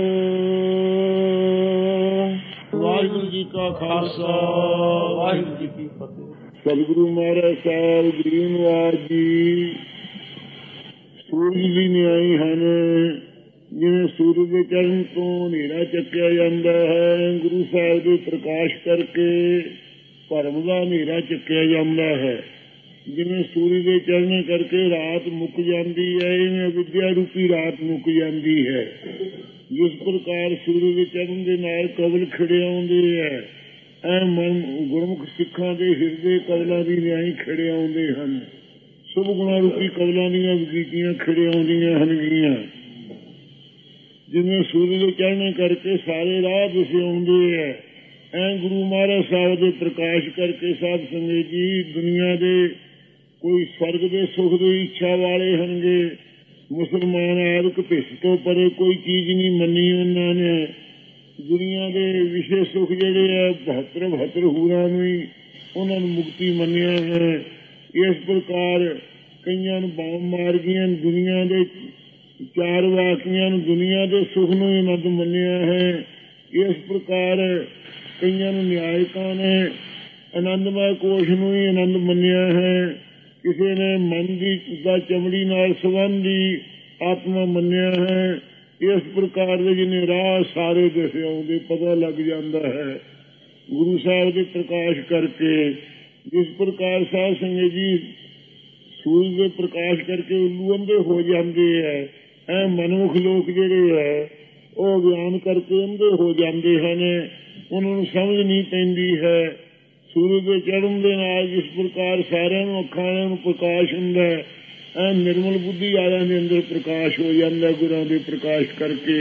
ਵਾਹਿਗੁਰੂ ਜੀ ਕਾ ਖਾਲਸਾ ਵਾਹਿਗੁਰੂ ਜੀ ਕੀ ਫਤਿਹ। ਸਤਿਗੁਰੂ ਮਹਾਰਾਜ ਸਾਹਿਬ ਗਰੀਬ ਨਿਵਾਜ ਜੀ ਸੂਰਜ ਦੀ ਨਿਆਈ ਹਨ। ਜਿਵੇਂ ਸੂਰਜ ਦੇ ਚੜ੍ਹਨ ਤੋਂ ਹਨੇਰਾ ਚੱਕਿਆ ਜਾਂਦਾ ਹੈ, ਗੁਰੂ ਸਾਹਿਬ ਦੇ ਪ੍ਰਕਾਸ਼ ਕਰਕੇ ਭਰਮ ਦਾ ਹਨੇਰਾ ਚੱਕਿਆ ਜਾਂਦਾ ਹੈ। ਜਿਵੇਂ ਸੂਰਜ ਦੇ ਚੜ੍ਹਨ ਕਰਕੇ ਰਾਤ ਮੁੱਕ ਜਾਂਦੀ ਹੈ, ਇਵੇਂ ਅਵਿਦਿਆ ਰੂਪੀ ਰਾਤ ਮੁੱਕ ਜਾਂਦੀ ਹੈ। ਜਿਸ ਪ੍ਰਕਾਰ ਸੂਰਜ ਦੇ ਚੜ੍ਹਨ ਦੇ ਨਾਲ ਕਬਲ ਖਿੜੇ ਆਉਂਦੇ ਹੈ, ਐ ਮਨ ਗੁਰਮੁਖ ਸਿੱਖਾਂ ਦੇ ਹਿਰਦੇ ਕਬਲਾਂ ਦੀ ਨਿਆਈ ਖਿੜੇ ਆਉਂਦੇ ਹਨ। ਸ਼ੁਭ ਗੁਣਾ ਰੂਪੀ ਕਬਲਾਂ ਦੀਆਂ ਬਗੀਚੀਆਂ ਖਿੜੇ ਆਉਂਦੀਆਂ ਹਨਗੀਆਂ। ਜਿਵੇਂ ਸੂਰਜ ਦੇ ਚੜ੍ਹਨ ਕਰਕੇ ਸਾਰੇ ਰਾਹ ਦਿਸੇ ਆਉਂਦੇ ਹੈ, ਐ ਗੁਰੂ ਮਹਾਰਾਜ ਸਾਹਿਬ ਦੇ ਪ੍ਰਕਾਸ਼ ਕਰਕੇ ਸਾਧ ਸੰਗਤ ਜੀ ਦੁਨੀਆ ਦੇ ਕੋਈ ਸਵਰਗ ਦੇ ਸੁੱਖ ਦੀ ਇੱਛਾ ਵਾਲੇ ਹਨਗੇ। ਮੁਸਲਮਾਨ ਆਦਿਕ ਭਿਸ ਤੋਂ ਪਰੇ ਕੋਈ ਚੀਜ਼ ਨਹੀਂ ਮੰਨੀ ਉਹਨਾਂ ਨੇ। ਦੁਨੀਆ ਦੇ ਵਿਸ਼ੇ ਸੁੱਖ ਜਿਹੜੇ ਹੈ ਬਹੱਤਰ ਬਹੱਤਰ ਹੂਰਾਂ ਨੂੰ ਹੀ ਉਹਨਾਂ ਨੂੰ ਮੁਕਤੀ ਮੰਨਿਆ ਹੈ। ਇਸ ਪ੍ਰਕਾਰ ਕਈਆਂ ਨੂੰ ਬਾਮ ਮਾਰ ਗਈਆਂ ਦੁਨੀਆ ਦੇ ਚਾਰ ਵਾਕੀਆਂ ਨੂੰ, ਦੁਨੀਆ ਦੇ ਸੁੱਖ ਨੂੰ ਹੀ ਆਨੰਦ ਮੰਨਿਆ ਹੈ। ਇਸ ਪ੍ਰਕਾਰ ਕਈਆਂ ਨੂੰ ਨਿਆਇਕਾਂ ਨੇ ਆਨੰਦਮय ਕੋਸ਼ ਨੂੰ ਹੀ ਆਨੰਦ ਮੰਨਿਆ ਹੈ। ਕਿਸੇ ਨੇ ਮਨ ਦੀ ਦਾ ਚਮੜੀ ਨਾਲ ਸੰਬੰਧੀ ਆਤਮਾ ਮੰਨਿਆ ਹੈ। ਇਸ ਪ੍ਰਕਾਰ ਦੇ ਜਿਹਨੇ ਰਾਹ ਸਾਰੇ ਦਿਸੇ ਆਉਂਦੇ ਪਤਾ ਲੱਗ ਜਾਂਦਾ ਹੈ ਗੁਰੂ ਸਾਹਿਬ ਦੇ ਪ੍ਰਕਾਸ਼ ਕਰਕੇ। ਜਿਸ ਪ੍ਰਕਾਰ ਸਾਧ ਸੰਗਤ ਜੀ ਸੂਰਜ ਦੇ ਪ੍ਰਕਾਸ਼ ਕਰਕੇ ਉੱਲੂ ਅੰਧੇ ਹੋ ਜਾਂਦੇ ਹੈ, ਐ ਮਨੁੱਖ ਲੋਕ ਜਿਹੜੇ ਹੈ ਉਹ ਗਿਆਨ ਕਰਕੇ ਅੰਧੇ ਹੋ ਜਾਂਦੇ ਹਨ, ਉਹਨਾਂ ਨੂੰ ਸਮਝ ਨਹੀਂ ਪੈਂਦੀ ਹੈ। ਸੂਰਜ ਦੇ ਚੜ੍ਹਨ ਦੇ ਨਾਲ ਜਿਸ ਪ੍ਰਕਾਰ ਸਾਰਿਆਂ ਨੂੰ ਅੱਖਾਂ ਨੂੰ ਪ੍ਰਕਾਸ਼ ਹੁੰਦਾ ਹੈ, ਐ ਨਿਰਮਲ ਬੁੱਧੀ ਵਾਲਿਆਂ ਦੇ ਅੰਦਰ ਪ੍ਰਕਾਸ਼ ਹੋ ਜਾਂਦਾ ਗੁਰਾਂ ਦੇ ਪ੍ਰਕਾਸ਼ ਕਰਕੇ।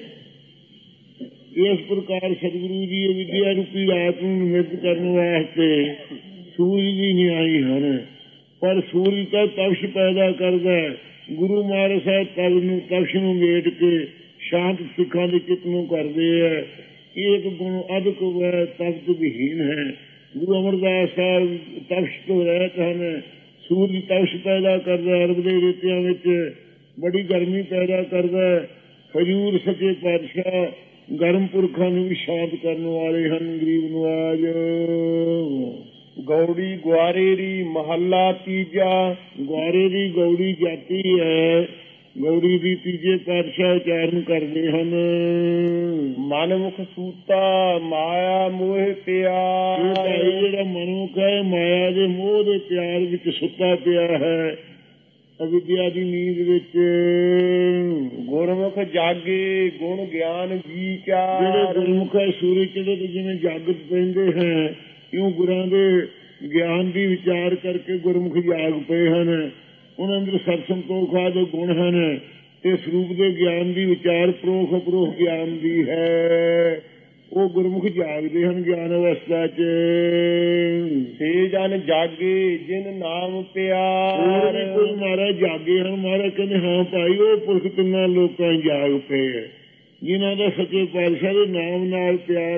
ਇਸ ਪ੍ਰਕਾਰ ਸਤਿਗੁਰੂ ਜੀ ਵਿਦਿਆ ਰੂਪੀ ਰਾਤ ਨੂੰ ਨਿਮਿਤ ਕਰਨ ਵਾਸਤੇ ਸੂਰਜ ਦੀ ਨਿਆਈ ਹਨ। ਪਰ ਸੂਰਜ ਤਾਂ ਤਪਸ਼ ਪੈਦਾ ਕਰਦਾ। ਗੁਰੂ ਮਹਾਰਾਜ ਸਾਹਿਬ ਤਪ ਨੂੰ ਤਪਸ਼ ਨੂੰ ਵੇਟ ਕੇ ਸ਼ਾਂਤ ਸਿੱਖਾਂ ਦੇ ਚਿੱਤ ਨੂੰ ਕਰਦੇ ਹੈ। ਇੱਕ ਗੁਣ ਅਧਿਕ ਵੈ ਤਪਤ ਵਿਹੀਨ ਹੈ। ਗੁਰੂ ਅਮਰਦਾਸ ਸਾਹਿਬ ਤਪਸ਼ ਤੋਂ ਰਹਿਤ ਹਨ। ਸੂਰਜ ਤਪਸ਼ ਪੈਦਾ ਕਰਦਾ, ਅਰਬ ਦੇ ਰੇਤਿਆਂ ਵਿੱਚ ਬੜੀ ਗਰਮੀ ਪੈਦਾ ਕਰਦਾ। ਹਜ਼ੂਰ ਸੱਚੇ ਪਾਤਸ਼ਾਹ ਗਰਮ ਪੁਰਖਾਂ ਨੂੰ ਵੀ ਸ਼ਾਂਤ ਕਰਨ ਵਾਲੇ ਹਨ। ਗਰੀਬ ਨਵਾਜ।
ਗੌੜੀ ਗੁਆਰੇਰੀ ਮਹੱਲਾ ਤੀਜਾ।
ਗੁਆਰੇ ਦੀ ਗੌੜੀ ਜਾਤੀ ਹੈ, ਗੌੜੀ ਦੀ ਤੀਜੇ ਪਾਤਸ਼ਾਹ ਉਚਾਰਨ ਕਰਦੇ ਹਨ।
ਮਨਮੁਖ ਸੂਤਾ ਮਾਇਆ ਮੋਹਿ ਪਿਆਰ।
ਜਿਹੜਾ ਮਨੁੱਖ ਹੈ ਮਾਇਆ ਦੇ ਮੋਹ ਦੇ ਪਿਆਰ ਵਿੱਚ ਸੁੱਤਾ ਪਿਆ ਹੈ, ਅਵਿਦਿਆ ਦੀ ਨੀਂਦ ਵਿੱਚ।
ਗੁਰਮੁਖ ਜਾਗੇ ਗੁਣ ਗਿਆਨ ਵਿਚਾਰ।
ਜਿਹੜੇ ਗੁਰਮੁਖ ਹੈ ਸੂਰਜ ਚੜ੍ਹੇ ਤੇ ਜਿਵੇਂ ਜਾਗਤ ਪੈਂਦੇ ਹੈ, ਇਉਂ ਗੁਰਾਂ ਦੇ ਗਿਆਨ ਦੀ ਵਿਚਾਰ ਕਰਕੇ ਗੁਰਮੁਖ ਜਾਗ ਪਏ ਹਨ। ਉਹਨਾਂ ਅੰਦਰ ਸਤ ਸੰਤੋਖ ਆਦਿ ਗੁਣ ਹਨ ਤੇ ਸਰੂਪ ਦੇ ਗਿਆਨ ਦੀ ਵਿਚਾਰ ਪ੍ਰੋਖ ਅਪਰੋਖ ਗਿਆਨ ਦੀ ਹੈ। ਉਹ ਗੁਰਮੁਖ ਜਾਗਦੇ ਹਨ ਗਿਆਨ ਅਵਸਥਾ ਚ।
ਸੇ ਜਨ ਜਾਗੇ ਜਿਨ ਨਾਮ ਪਿਆਰ।
ਕੋਈ ਮਹਾਰਾਜ ਜਾਗੇ ਹਨ। ਮਹਾਰਾਜ ਕਹਿੰਦੇ ਹਾਂ ਭਾਈ ਉਹ ਪੁਰਖ ਤਿੰਨਾਂ ਲੋਕਾਂ ਜਾਗ ਪਏ ਹੈ ਜਿਨ੍ਹਾਂ ਦਾ ਸੱਚੇ ਪਾਤਸ਼ਾਹ ਦੇ ਨਾਮ ਨਾਲ ਪਿਆਰ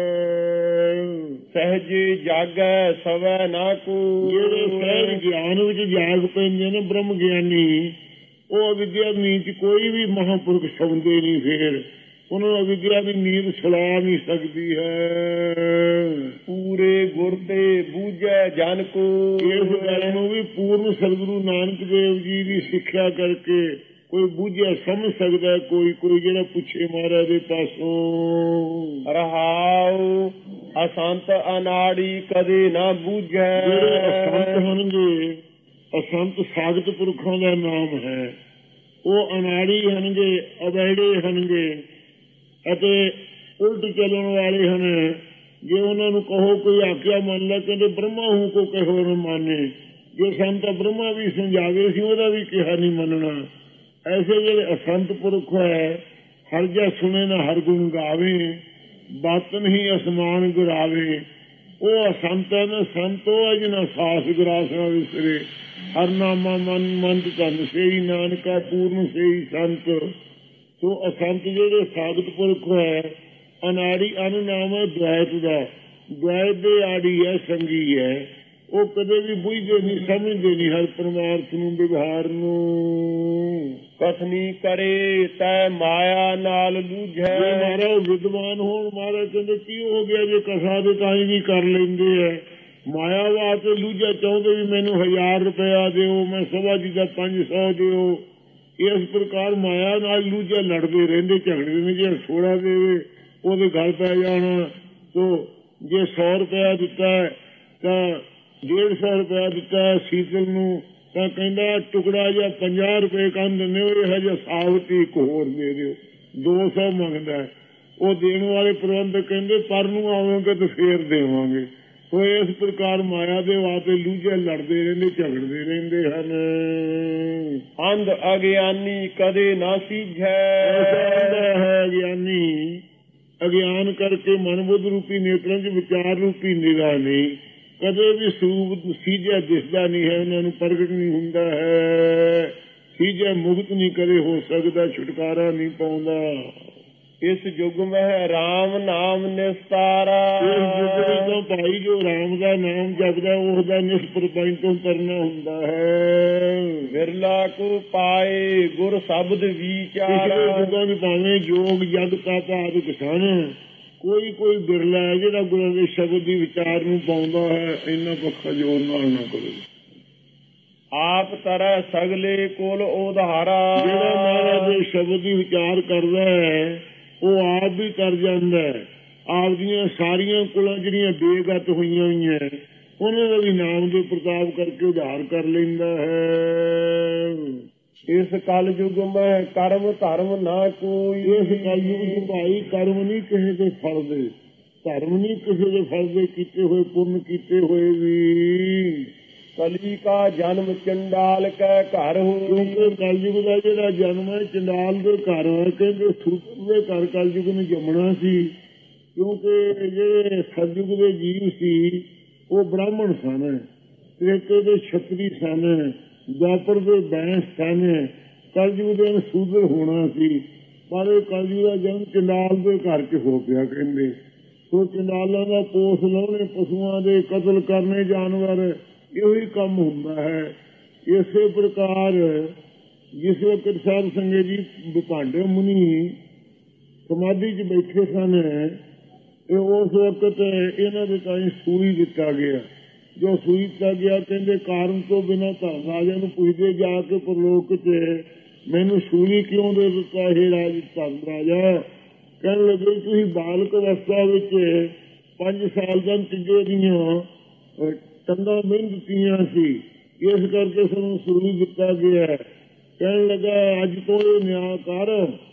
ਹੈ।
ਸਹਿਜ ਜਾਗੈ ਸਵੈ ਨਾ ਕੋ।
ਜਿਹੜੇ ਸਹਿਜ ਗਿਆਨ ਵਿੱਚ ਜਾਗ ਪੈਂਦੇ ਨੇ ਬ੍ਰਹਮ ਗਿਆਨੀ, ਉਹ ਅਵਿਦਿਆ ਨੀਂਦ ਕੋਈ ਵੀ ਮਹਾਂਪੁਰਖ ਸੌਂਦੇ ਨਹੀਂ। ਫੇਰ ਉਹਨਾਂ ਨੂੰ ਅਵਿਦਿਆ ਦੀ ਨੀਂਦ ਸੁਲਾ ਨਹੀਂ ਸਕਦੀ ਹੈ।
ਪੂਰੇ ਗੁਰ ਤੇ ਬੂਝੈ ਜਨ ਕੋ।
ਇਸ ਗੱਲ ਨੂੰ ਵੀ ਪੂਰਨ ਸਤਿਗੁਰੂ ਨਾਨਕ ਦੇਵ ਜੀ ਦੀ ਸਿੱਖਿਆ ਕਰਕੇ ਕੋਈ ਬੂਝਿਆ ਸਮਝ ਸਕਦਾ, ਕੋਈ ਕੋਈ ਜਿਹੜਾ ਪੁੱਛੇ ਮਹਾਰਾਜ ਦੇ ਪਾਸੋਂ।
ਰਹਾਉ ਅਸੰਤ ਅਨਾੜੀ ਕਦੇ ਨਾ ਬੂਝੈ।
ਜਿਹੜੇ ਅਸੰਤ ਹੋਣਗੇ, ਅਸੰਤ ਸਾਗਤ ਪੁਰਖਾਂ ਦਾ ਨਾਮ ਹੈ, ਉਹ ਅਨਾੜੀ ਹਨਗੇ, ਅਵੈੜੇ ਹਨਗੇ ਅਤੇ ਉਲਟ ਚੱਲਣ ਵਾਲੇ ਹਨ। ਜੇ ਉਹਨਾਂ ਨੂੰ ਕਹੋ ਕੋਈ ਆਗਿਆ ਮੰਨ ਲੈ, ਕਹਿੰਦੇ ਬ੍ਰਹਮਾ ਹੂੰ ਕੋ ਕਹੋ ਨਾ ਮਾਨੇ। ਜੇ ਸੰਤ ਬ੍ਰਹਮਾ ਵੀ ਸਮਝਾਵੇ ਸੀ ਉਹਦਾ ਵੀ ਕਿਹਾ ਨਹੀਂ ਮੰਨਣਾ। ਐਸੇ ਜਿਹੜੇ ਅਸੰਤ ਪੁਰਖ ਹੈ, ਹਰ ਜਾ ਸੁਣੇ ਨਾ ਹਰ ਗੁਣ ਗਾਵੇ, ਬਾਤਨ ਹੀ ਅਸਮਾਨ ਗੁਰਾਵੇ। ਉਹ ਅਸੰਤ ਹੈ ਨਾ ਸੰਤ ਉਹ ਹੈ ਜਿਹਨਾਂ ਸਾਸ ਗਰਾਸ ਨਾ ਵਿਸਰੇ। ਹਰ ਨਾਮਾ ਮਨ ਮੰਤ ਧਨ ਸੇਈ ਨਾਨਕਾ ਪੂਰਨ ਸੇਈ ਸੰਤ। ਸੋ ਅਸੰਤ ਜਿਹੜੇ ਸਾਗਤ ਪੁਰਖ ਹੈ, ਅਨਾੜੀ ਅਨ ਨਾਮ ਹੈ ਦ્વੈਤ ਦਾ। ਦ્વੈਤ ਦੇ ਆੜੀ ਹੈ, ਸੰਗੀ ਹੈ। ਉਹ ਕਦੇ ਵੀ ਬੁਝਦੇ ਨਹੀਂ, ਸਮਝਦੇ ਨਹੀਂ ਹਰ ਪਰਮਾਰਥ ਨੂੰ, ਵਿਵਹਾਰ ਨੂੰ।
ਕਥਨੀ ਕਰੇ ਤੈ ਮਾਇਆ ਨਾਲ ਲੂਝੈ।
ਮਹਾਰਾਜ ਵਿਦਵਾਨ ਹੋਣ, ਮਹਾਰਾਜ ਕਹਿੰਦੇ ਕੀ ਹੋ ਗਿਆ ਜੇ ਕਥਾ ਦੇ ਤਾਂ ਵੀ ਕਰ ਲੈਂਦੇ ਹੈ। ਮਾਇਆ ਵਾਸਤੇ ਲੂਝਾ ਚਾਹੁੰਦੇ ਵੀ ਮੈਨੂੰ ਹਜ਼ਾਰ ਰੁਪਇਆ ਦਿਓ, ਮੈਂ ਸਭਾ ਜੀ ਦਾ ਪੰਜ ਸੌ ਦਿਓ। ਇਸ ਪ੍ਰਕਾਰ ਮਾਇਆ ਨਾਲ ਲੂਝਾ ਲੜਦੇ ਰਹਿੰਦੇ, ਝਗੜੇ ਨੇ। ਜੇ ਥੋੜਾ ਦੇਵੇ ਉਹਦੇ ਗੱਲ ਪੈ ਜਾਣਾ। ਤੋ ਜੇ ਸੌ ਰੁਪਇਆ ਦਿੱਤਾ ਤਾਂ ਡੇਢ ਸੌ ਰੁਪਇਆ ਦਿੱਤਾ ਸੀਤਲ ਨੂੰ, ਤਾਂ ਕਹਿੰਦਾ ਟੁਕੜਾ ਜਾਂ ਪੰਜਾਹ ਰੁਪਏ ਕੰਮ ਦਿੰਦੇ ਹੋ, ਇਹ ਜਿਹਾ ਸਾਵਤੀ ਇੱਕ ਹੋਰ ਦੇ ਦਿਓ। ਦੋ ਸੌ ਮੰਗਦਾ। ਉਹ ਦੇਣ ਵਾਲੇ ਪ੍ਰਬੰਧਕ ਕਹਿੰਦੇ ਪਰ ਨੂੰ ਆਵਾਂਗੇ ਤੇ ਫੇਰ ਦੇਵਾਂਗੇ। ਸੋ ਇਸ ਪ੍ਰਕਾਰ ਮਾਇਆ ਦੇ ਵਾਸਤੇ ਲੂਝੇ ਲੜਦੇ ਰਹਿੰਦੇ, ਝਗੜਦੇ ਰਹਿੰਦੇ ਹਨ।
ਅੰਧ ਅਗਿਆਨੀ ਕਦੇ ਨਾ ਸੀਝੈ।
ਹੈ ਗਿਆਨੀ ਅਗਿਆਨ ਕਰਕੇ ਮਨ ਬੁੱਧ ਰੂਪੀ ਨੇਤਰਾਂ ਚ ਵਿਚਾਰ ਰੂਪੀ ਨਿਗਾਹ ਨਹੀਂ, ਕਦੇ ਵੀ ਸਰੂਪ ਸੀਝਿਆ ਦਿਸਦਾ ਨਹੀਂ ਹੈ, ਉਹਨਾਂ ਨੂੰ ਪ੍ਰਗਟ ਨਹੀਂ ਹੁੰਦਾ ਹੈ। ਸੀਝਿਆ ਮੁਕਤ ਨਹੀਂ ਕਦੇ ਹੋ ਸਕਦਾ, ਛੁਟਕਾਰਾ ਨਹੀਂ ਪਾਉਂਦਾ।
ਇਸ ਯੁੱਗ ਮਹਿ ਰਾਮ ਨਾਮ ਨਿਸਤਾਰਾ।
ਇਸ ਯੁੱਗ ਵਿੱਚ ਭਾਈ ਜੋ ਰਾਮ ਦਾ ਨਾਮ ਜਪਦਾ ਉਹਦਾ ਨਿਸਪ੍ਰਪੰਚ ਤੋਂ ਕਰਨਾ ਹੁੰਦਾ ਹੈ।
ਵਿਰਲਾ ਕੋ ਪਾਏ ਗੁਰ ਸ਼ਬਦ ਵਿਚਾਰਾ।
ਪਿਛਲੇ ਯੁੱਗਾਂ ਵਿੱਚ ਭਾਵੇਂ ਜੋਗ ਜਗ ਤਪ ਆਦਿ ਸਨ, ਕੋਈ ਕੋਈ ਬਿਰਲਾ ਹੈ ਜਿਹੜਾ ਗੁਰਾਂ ਦੇ ਸ਼ਬਦ ਦੀ ਵਿਚਾਰ ਨੂੰ ਪਾਉਂਦਾ ਹੈ। ਇੰਨਾ ਪੱਖਾ ਜ਼ੋਰ ਨਾਲ ਨਾ ਕਰੋ।
ਆਪ ਤਰ੍ਹਾਂ ਸਗਲੇ ਕੋਲ ਉਧਾਰਾ।
ਜਿਹੜਾ ਮਹਾਰਾਜ ਦੇ ਸ਼ਬਦ ਦੀ ਵਿਚਾਰ ਕਰਦਾ ਹੈ ਉਹ ਆਪ ਵੀ ਕਰ ਜਾਂਦਾ ਹੈ। ਆਪ ਦੀਆਂ ਸਾਰੀਆਂ ਕੁਲਾਂ ਜਿਹੜੀਆਂ ਬੇਗਤ ਹੋਈਆਂ ਹੋਈਆਂ ਉਹਨਾਂ ਦਾ ਵੀ ਨਾਮ ਦੇ ਪ੍ਰਤਾਪ ਕਰਕੇ ਉਧਾਰ ਕਰ ਲੈਂਦਾ ਹੈ।
ਇਸ ਕਲ ਯੁਗ ਮੈਂ ਕਰਮ ਧਰਮ ਨਾ ਕੋਈ।
ਇਸ ਕਲ ਯੁਗ ਭਾਈ ਕਰਮ ਨਹੀਂ ਕਿਸੇ ਦੇ ਫਲ ਦੇ, ਧਰਮ ਨਹੀਂ ਕਿਸੇ ਦੇ ਫਲ ਦੇ ਕੀਤੇ ਹੋਏ, ਪੁੰਨ ਕੀਤੇ ਹੋਏ ਵੀ।
ਕਲੀ ਕਾ ਜਨਮ ਚੰਡਾਲ ਕੈ ਘਰ ਹੋ।
ਕਿਉਂਕਿ ਕਲਯੁਗ ਦਾ ਜਿਹੜਾ ਜਨਮ ਹੈ ਚੰਡਾਲ ਦੇ ਘਰ ਹੈ। ਕਹਿੰਦੇ ਸੂਤਰ ਦੇ ਘਰ ਕਲਯੁਗ ਨੂੰ ਜੰਮਣਾ ਸੀ, ਕਿਉਂਕਿ ਜਿਹੜੇ ਸਤਯੁਗ ਦੇ ਜੀਵ ਸੀ ਉਹ ਬ੍ਰਾਹਮਣ ਸਨ, ਤ੍ਰੇਤੇ ਦੇ ਛਤਰੀ ਸਨ, ਦੁਆਪਰ ਦੇ ਬੈਂਸ ਸਨ। ਕਲਯੁਗ ਦੇ ਸੂਦਰ ਹੋਣਾ ਸੀ, ਪਰ ਇਹ ਕਲਯੁਗ ਦਾ ਜਨਮ ਚੰਡਾਲ ਦੇ ਘਰ ਚ ਹੋ ਪਿਆ। ਕਹਿੰਦੇ ਸੋ ਚੰਡਾਲਾਂ ਦਾ ਪੋਸ ਲਾਉਣੇ, ਪਸ਼ੂਆਂ ਦੇ ਕਤਲ ਕਰਨੇ, ਜਾਨਵਰ, ਇਹੋ ਹੀ ਕੰਮ ਹੁੰਦਾ ਹੈ। ਇਸੇ ਪ੍ਰਕਾਰ ਜਿਸ ਵਕਤ ਸਾਧ ਸੰਗਤ ਜੀ ਵਿਭਾਂਡੇ ਮੁਨੀ ਸਮਾਧੀ ਚ ਬੈਠੇ ਸਨ, ਇਹ ਉਸ ਵਕਤ ਇਹਨਾਂ ਦੇ ਤਾਈਂ ਸੂਈ ਦਿੱਤਾ ਗਿਆ। ਜੋ ਸੂਈ ਦਿੱਤਾ ਗਿਆ, ਕਹਿੰਦੇ ਕਾਰਨ ਤੋਂ ਬਿਨਾਂ ਧਰਮ ਰਾਜਾ ਨੂੰ ਪੁੱਛਦੇ ਜਾ ਕੇ ਪਰਲੋਕ ਚ, ਮੈਨੂੰ ਸੂਈ ਕਿਉਂ ਦੇ ਦਿੱਤਾ ਇਹ ਰਾਜ ਧਰਮ ਰਾਜਾ? ਕਹਿਣ ਲੱਗੇ ਤੁਸੀਂ ਬਾਲਕ ਅਵਸਥਾ ਵਿੱਚ ਪੰਜ ਸਾਲ ਦਾ ਤੀਜੇ ਦੀਆਂ ਟੰਗਾਂ ਮਿੰਨ ਦਿੱਤੀਆਂ ਸੀ, ਇਸ ਕਰਕੇ ਸਾਨੂੰ ਸੂਈ ਦਿੱਤਾ ਗਿਆ। ਕਹਿਣ ਲੱਗਾ ਅੱਜ ਤੋਂ ਇਹ ਨਿਆਂ ਕਰ,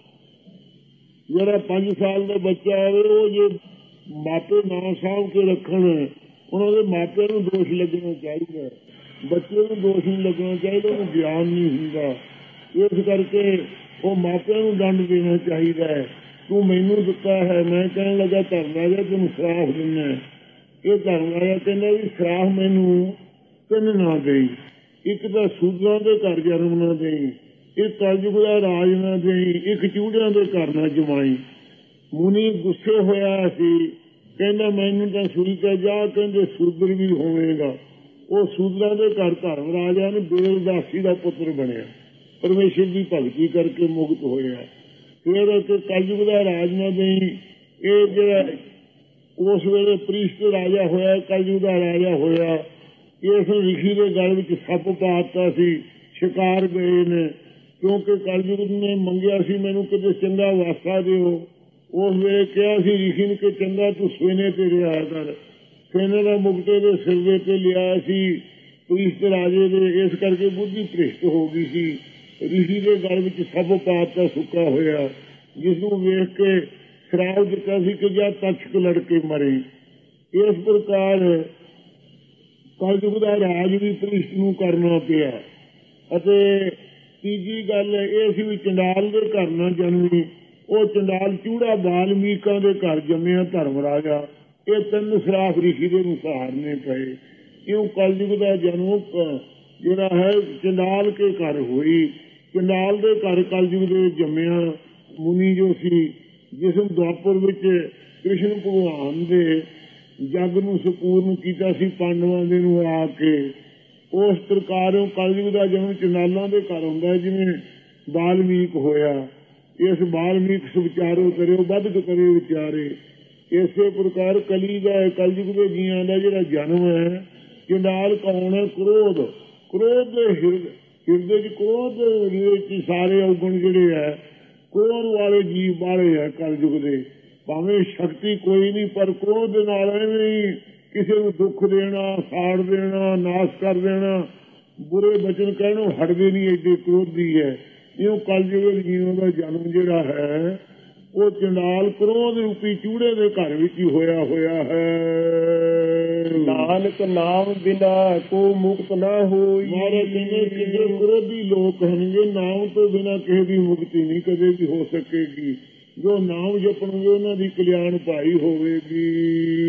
ਜਿਹੜਾ ਪੰਜ ਸਾਲ ਦਾ ਬੱਚਾ ਹੋਵੇ ਉਹ ਜੇ ਮਾਪੇ ਨਾ ਸਾਂਭ ਕੇ ਰੱਖਣ, ਉਹਨਾਂ ਦੇ ਮਾਪਿਆਂ ਨੂੰ ਦੋਸ਼ ਲੱਗਣਾ ਚਾਹੀਦਾ, ਬੱਚੇ ਨੂੰ ਦੋਸ਼ ਨਹੀਂ ਲੱਗਣਾ ਚਾਹੀਦਾ, ਉਹਨੂੰ ਗਿਆਨ ਨਹੀਂ ਹੁੰਦਾ। ਇਸ ਕਰਕੇ ਉਹ ਮਾਪਿਆਂ ਨੂੰ ਦੰਡ ਦੇਣਾ ਚਾਹੀਦਾ ਹੈ। ਤੂੰ ਮੈਨੂੰ ਦਿੱਤਾ ਹੈ। ਮੈਂ ਕਹਿਣ ਲੱਗਾ ਧਰਮ ਰਾਜਾ ਤੈਨੂੰ ਸਰਾਫ ਦਿੰਦਾ। ਇਹ ਧਰਮ ਰਾਜਾ ਕਹਿੰਦਾ ਵੀ ਸਰਾਫ ਮੈਨੂੰ ਤਿੰਨ ਨਾ ਦੇਈ, ਇੱਕ ਤਾਂ ਸੂਦਰਾਂ ਦੇ ਘਰ ਜਨਮ ਨਾ ਦੇਈ, ਇੱਕ ਕਲਯੁਗ ਦਾ ਰਾਜ ਨਾ ਦੇਈ, ਇੱਕ ਚੂੜਿਆਂ ਦੇ ਘਰ ਨਾ ਜਮਾਈ। ਮੁਨੀ ਗੁੱਸੇ ਹੋਇਆ ਸੀ, ਕਹਿੰਦਾ ਮੈਨੂੰ ਤਾਂ ਸੁਣੀ ਕੇ ਜਾ, ਕਹਿੰਦੇ ਸੂਦਰ ਵੀ ਹੋਵੇਗਾ। ਉਹ ਸੂਦਰਾਂ ਦੇ ਘਰ ਧਰਮ ਰਾਜਾ ਨੇ ਬੇਲਦਾਸੀ ਦਾ ਪੁੱਤਰ ਬਣਿਆ, ਪਰਮੇਸ਼ਰ ਦੀ ਭਗਤੀ ਕਰਕੇ ਮੁਕਤ ਹੋਇਆ। ਫਿਰ ਕਲਯੁਗ ਦਾ ਰਾਜ ਨਾ ਦੇਈ, ਇਹ ਜਿਹੜਾ ਉਸ ਵੇਲੇ ਪ੍ਰੀਸ਼ਟ ਰਾਜਾ ਹੋਇਆ, ਕਲਯੁਗ ਦਾ ਰਾਜਾ ਹੋਇਆ। ਇਸ ਰਿਸ਼ੀ ਦੇ ਗਲ ਵਿੱਚ ਸੱਪ ਪਾ ਦਿੱਤਾ ਸੀ, ਸ਼ਿਕਾਰ ਗਏ ਨੇ, ਕਿਉਂਕਿ ਕਲਯੁਗ ਨੇ ਮੰਗਿਆ ਸੀ ਮੈਨੂੰ ਕਿਤੇ ਚੰਗਾ ਵਾਸਾ ਦਿਓ। ਉਸ ਵੇਲੇ ਕਿਹਾ ਸੀ ਰਿਸ਼ੀ ਨੇ ਕਿ ਚੰਗਾ ਤੂੰ ਸਵੇਨੇ ਤੇ ਰਿਹਾ ਕਰ। ਸਵੇਨੇ ਦਾ ਮੁਕਤੇ ਦੇ ਸਿਰ ਦੇ ਤੇ ਲਿਆ ਸੀ ਪ੍ਰੀਸ਼ਟ ਰਾਜੇ ਦੇ, ਇਸ ਕਰਕੇ ਬੁੱਧੀ ਭ੍ਰਿਸ਼ਟ ਹੋ ਗਈ ਸੀ। ਰਿਸ਼ੀ ਦੇ ਗਲ ਵਿੱਚ ਸੱਪ ਪਾ ਦਿੱਤਾ ਸੁੱਕਾ ਹੋਇਆ, ਜਿਸ ਨੂੰ ਵੇਖ ਕੇ ਸ਼ਰਾਪ ਦਿੱਤਾ ਸੀ ਕਿ ਜਾਂ ਤੱਛਕ ਲੜ ਕੇ ਮਰੇ। ਇਸ ਪ੍ਰਕਾਰ ਕਲਯੁਗ ਦਾ ਰਾਜ ਵੀ ਪ੍ਰੀਸ਼ਟ ਨੂੰ ਕਰਨਾ ਪਿਆ। ਅਤੇ ਤੀਜੀ ਗੱਲ ਇਹ ਸੀ ਵੀ ਚੰਡਾਲ ਦੇ ਘਰ ਨਾ ਜਨਮੀ। ਉਹ ਚੰਡਾਲ ਚੂੜਾ ਬਾਲਮੀਕਾਂ ਦੇ ਘਰ ਜੰਮਿਆ ਧਰਮ ਰਾਜਾ। ਇਹ ਤਿੰਨ ਸਰਾਫ ਰਿਸ਼ੀ ਦੇ ਨੂੰ ਸਹਾਰਨੇ ਪਏ। ਕਿਉਂ ਕਲਯੁਗ ਦਾ ਜਨਮ ਜਿਹੜਾ ਹੈ ਚੰਡਾਲ ਕੇ ਘਰ ਹੋਈ। ਚੰਡਾਲ ਦੇ ਘਰ ਕਲਯੁਗ ਦੇ ਜੰਮਿਆ ਮੁਨੀ ਜੋ ਸੀ, ਜਿਸ ਨੂੰ ਦੁਆਪਰ ਵਿੱਚ ਕ੍ਰਿਸ਼ਨ ਭਗਵਾਨ ਦੇ ਜੱਗ ਨੂੰ ਸੰਪੂਰਨ ਕੀਤਾ ਸੀ ਪਾਂਡਵਾਂ ਦੇ ਨੂੰ ਆ ਕੇ। ਉਸ ਪ੍ਰਕਾਰ ਕਲਯੁਗ ਦਾ ਜਨਮ ਚੰਡਾਲਾਂ ਦੇ ਘਰ ਹੁੰਦਾ, ਜਿਵੇਂ ਬਾਲਮੀਕ ਹੋਇਆ। ਇਸ ਬਾਲਮੀਕ ਸੁਵਿਚਾਰੋ ਕਰਿਓ ਬਦਕ ਕਰੇ ਵਿਚਾਰੇ। ਇਸੇ ਪ੍ਰਕਾਰ ਕਲੀ ਦਾ ਕਲਯੁਗ ਦੇ ਜੀਆਂ ਦਾ ਜਿਹੜਾ ਜਨਮ ਹੈ, ਚੰਡਾਲ ਕੌਣ ਹੈ? ਕ੍ਰੋਧ। ਕ੍ਰੋਧ ਦੇ ਹਿਰਦੇ ਹਿਰਦੇ ਚ ਕ੍ਰੋਧ ਵਿੱਚ ਸਾਰੇ ਔਗਣ ਜਿਹੜੇ ਹੈ ਕ੍ਰੋਧ ਵਾਲੇ ਜੀਵ ਵਾਲੇ ਹੈ ਕਲਯੁਗ ਦੇ। ਭਾਵੇਂ ਸ਼ਕਤੀ ਕੋਈ ਨਹੀਂ, ਪਰ ਕ੍ਰੋਧ ਦੇ ਨਾਲ ਐਵੇਂ ਕਿਸੇ ਨੂੰ ਦੁੱਖ ਦੇਣਾ, ਸਾੜ ਦੇਣਾ, ਨਾਸ਼ ਕਰ ਦੇਣਾ, ਬੁਰੇ ਬਚਨ ਕਹਿਣੋਂ ਹਟਦੇ ਨਹੀਂ, ਐਡੇ ਕ੍ਰੋਧੀ ਹੈ। ਇਉਂ ਕਲਯੁਗ ਜੀਵਨ ਦਾ ਜਨਮ ਜਿਹੜਾ ਹੈ ਉਹ ਚੰਡਾਲ ਕ੍ਰੋਧ ਰੂਪੀ ਚੂੜੇ ਦੇ ਘਰ ਵਿੱਚ ਹੀ ਹੋਇਆ ਹੋਇਆ ਹੈ।
ਨਾਨਕ ਨਾਮ ਬਿਨਾ ਕੋ ਮੁਕਤ ਨਾ ਹੋਈ।
ਮਹਾਰਾਜ ਕਹਿੰਦੇ ਕਿੰਨੇ ਕ੍ਰੋਧੀ ਲੋਕ ਹਨਗੇ, ਨਾਮ ਤੋਂ ਬਿਨਾ ਕਿਸੇ ਦੀ ਮੁਕਤੀ ਨਹੀਂ ਕਦੇ ਵੀ ਹੋ ਸਕੇਗੀ। ਜੋ ਨਾਮ ਜਪਣਗੇ ਉਹਨਾਂ ਦੀ ਕਲਿਆਣ ਭਾਈ ਹੋਵੇਗੀ।